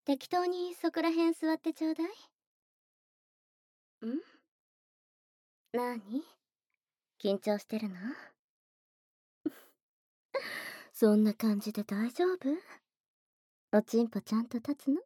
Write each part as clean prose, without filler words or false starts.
適当にそこら辺座ってちょうだい。ん？なに？緊張してるの？そんな感じで大丈夫？おちんぽちゃんと立つの？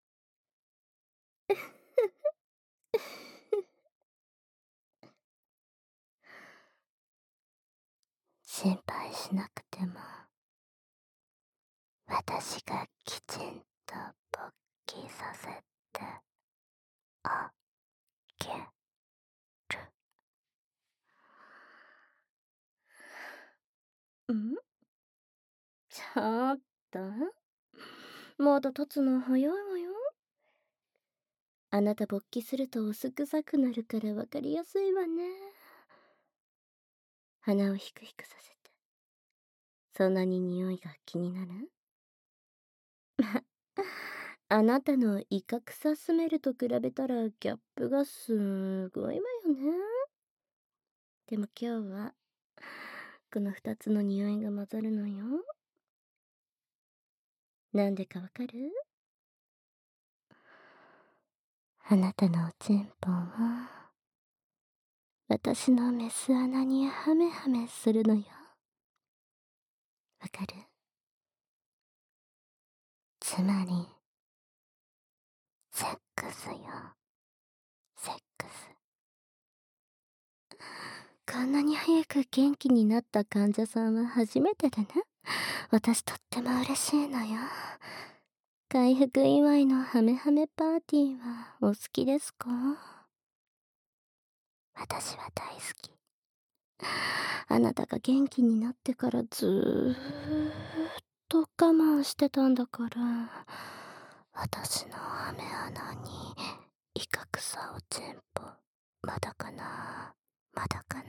心配しなくても、私がきちんと勃起させてあげる。ん？ちょっと、まだ立つの早いわよ。あなた勃起すると薄臭くなるからわかりやすいわね。鼻をヒクヒクさせて。そんなに匂いが気になる？あなたのイカ臭スメルと比べたらギャップがすごいわよね。でも今日はこの二つの匂いが混ざるのよ。なんでかわかる？あなたのおちんぽは私のメス穴にハメハメするのよ。わかる？つまりセックスよ。セックス。こんなに早く元気になった患者さんは初めてでね。私とっても嬉しいのよ。回復祝いのハメハメパーティーはお好きですか？私は大好き。あなたが元気になってからずーっと我慢してたんだから、私のハメ穴にイカクサおちんぽまだかな、まだかなって。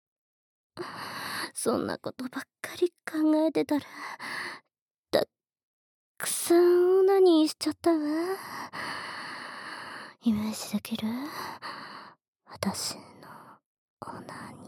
そんなことばっかり考えてたらたくさんオナニーしちゃったわ。イメージできる？私のオナニ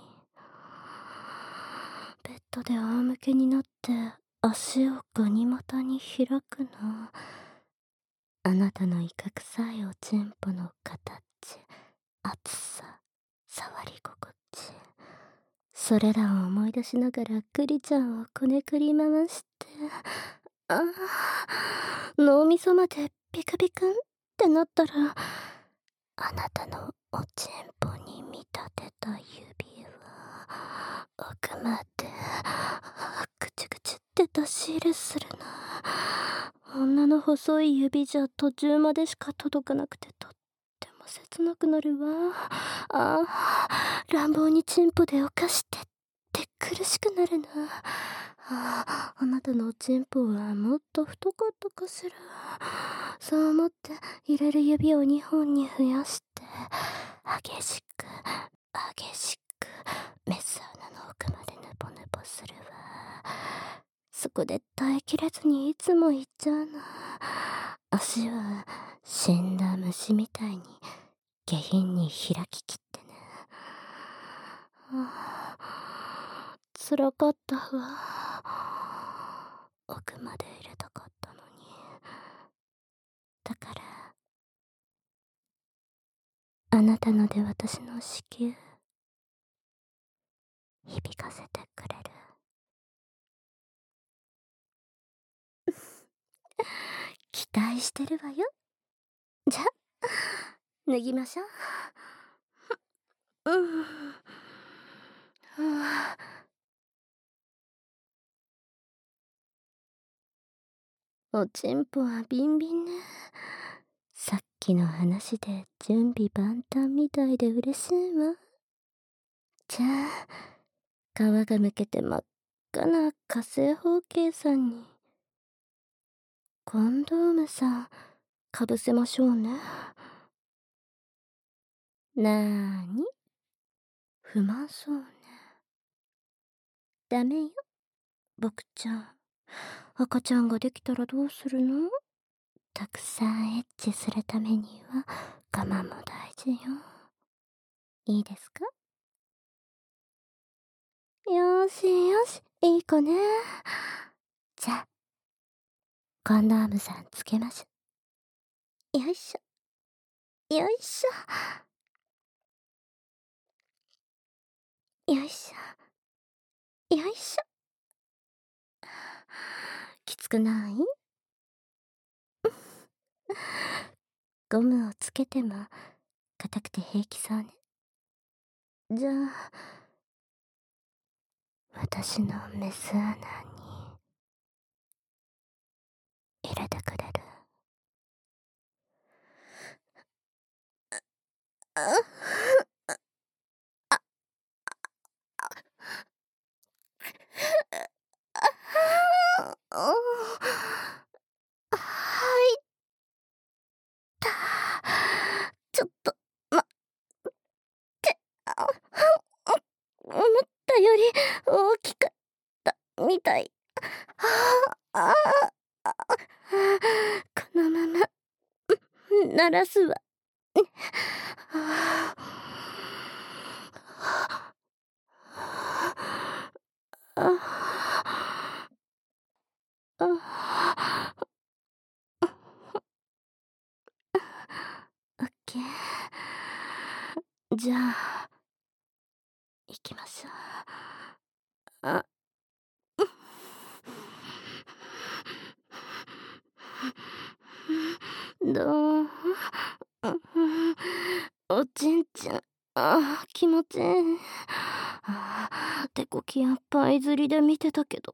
ー。ベッドで仰向けになって足をガニ股に開くの。あなたのイカ臭いおちんぽの形、厚さ、触り心地、それらを思い出しながらクリちゃんをこねくり回して、ああ、脳みそまでビクビクンってなったら、あなたのおちんぽに見立てた指は奥までぐちゅぐちゅって出し入れするの。女の細い指じゃ途中までしか届かなくてとっても切なくなるわ。ああ、乱暴にチンポで犯してって苦しくなるな。あなたのおちんぽはもっと太かったかしら。そう思って入れる指を2本に増やして、激しく、激しく、メス穴の奥までヌポヌポするわ。そこで耐えきれずにいつも言っちゃうの。足は死んだ虫みたいに下品に開ききってね。辛かったわ。奥まで入れたかったのに。だからあなたので私の子宮響かせてくれる？期待してるわよ。じゃ、脱ぎましょう。うん。はおちんぽはビンビンね。さっきの話で準備万端みたいで嬉しいわ。じゃあ、皮がむけて真っ赤な火星方形さんに、コンドームさん、かぶせましょうね。なーに？不満そうね。ダメよ、僕ちゃん。赤ちゃんができたらどうするの？たくさんエッチするためには我慢も大事よ。いいですか？よーしよし、いい子ね。じゃあ、 コンドームさんつけましょ。よいしょ。よいしょ。よいしょ。よいしょ。きつくない？ゴムをつけても硬くて平気そうね。じゃあ私のメス穴に入れてくれる？はいた。ちょっと待ってあ思ったより大きかったみたい。ああこのまま鳴らすわ。オッケー。じゃあ行きましょう。あどう？おちんちん、気持ちいい。手こきやパイ釣りで見てたけど、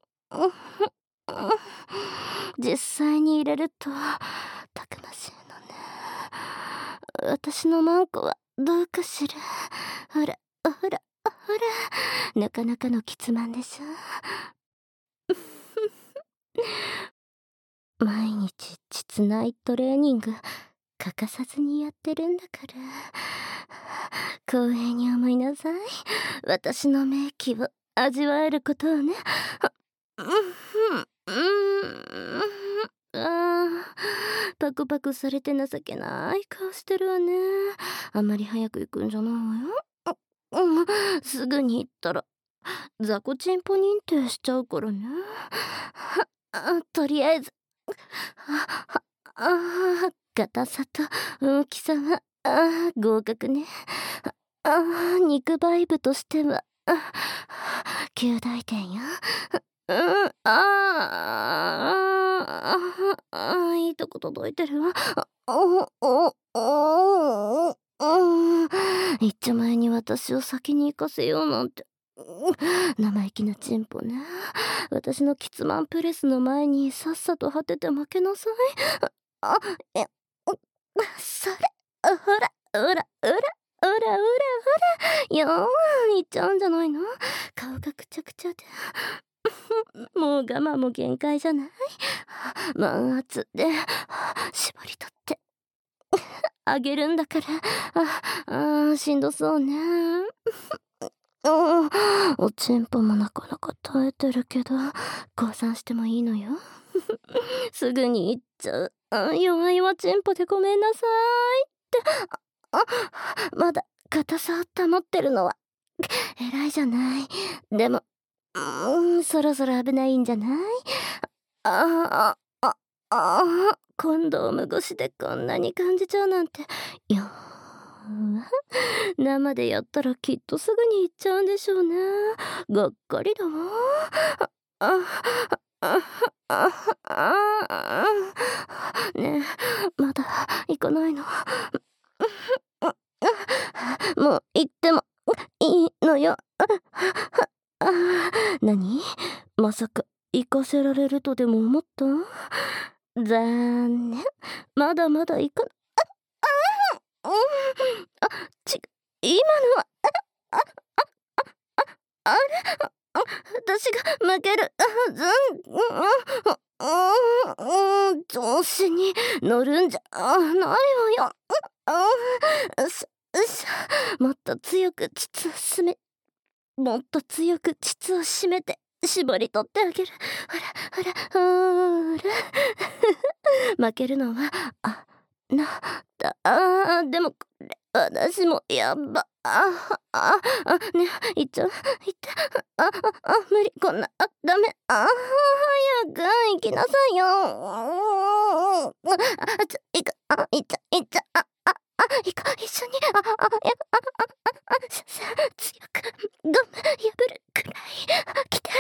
実際に入れるとたくましいのね。私のマンコはどうかしら。ほらほらほら、なかなかのキツマンでしょ。毎日膣内トレーニング欠かさずにやってるんだから光栄に思いなさい。私の名器を味わえることをね。パクパクされて情けない顔してるわね。あんまり早く行くんじゃないわよ。すぐに行ったら雑魚チンポ認定しちゃうからね。とりあえず硬さと大きさは合格ね。肉バイブとしては9大点よ。いいとこ届いてるわ。一丁前に私を先に行かせようなんて。生意気なチンポね。私のキツマンプレスの前にさっさと果てて負けなさい。あ、え、それ、ほら、ほら、ほら、ほら、ほら、ほら、よーいっちゃうんじゃないの？顔がくちゃくちゃで。もう我慢も限界じゃない？満圧で絞り取ってあげるんだから。しんどそうね。おちんぽもなかなか耐えてるけど降参してもいいのよ。すぐに行っちゃう。弱いわちんぽでごめんなさいって。まだ硬さを保ってるのは偉いじゃない。でもそろそろ危ないんじゃない？コンドーム越しでこんなに感じちゃうなんて。生でやったらきっとすぐに行っちゃうんでしょうね。がっかりだわ。ねえ、まだ行かないの？もう行ってもいいのよ。何？まさか行かせられるとでも思った？残念。まだまだ行かな。今のはあれ私が負ける調子に乗るんじゃないわよ。もっと強く膣を締め、もっと強く膣を締めて絞り取ってあげる。ほらほらほら。負けるのはなだ。でもこれ私もやっばね、いっちゃういって無理こんなダメ早く行きなさいよ。一緒に、強く、ゴム破るくらい、来て、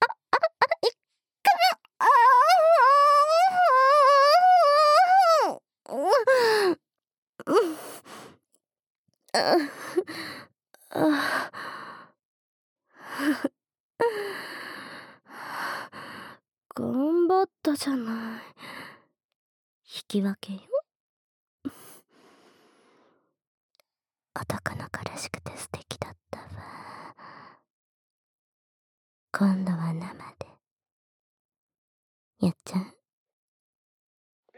あ頑張ったじゃない。引き分けよ。男の子らしくて素敵だったわ。今度は生でやっちゃう？